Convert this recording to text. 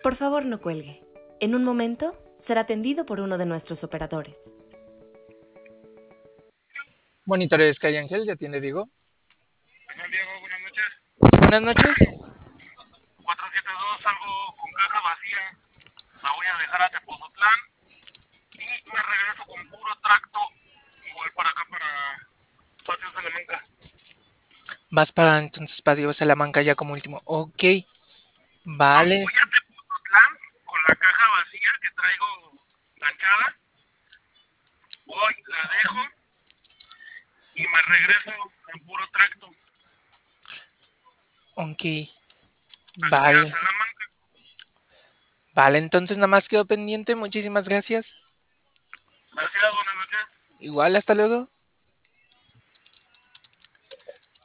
Por favor, no cuelgue. En un momento será atendido por uno de nuestros operadores. Monitores Calle Ángel, ya tiene Diego. Señor Diego, buenas noches. Buenas noches. 472, salgo con caja vacía. La voy a dejar a Tepozotlán y me regreso con puro tracto. Igual para acá, para Patio Salamanca. Vas para entonces para Salamanca ya como último. Ok, No, vale. voy a Tepozotlán con la caja vacía que traigo planchada. Voy, la dejo y me regreso en puro tracto Ok, aquí a vale. Salamanca. Vale, entonces nada más quedo pendiente. Muchísimas gracias. Gracias, buenas noches. Igual, hasta luego.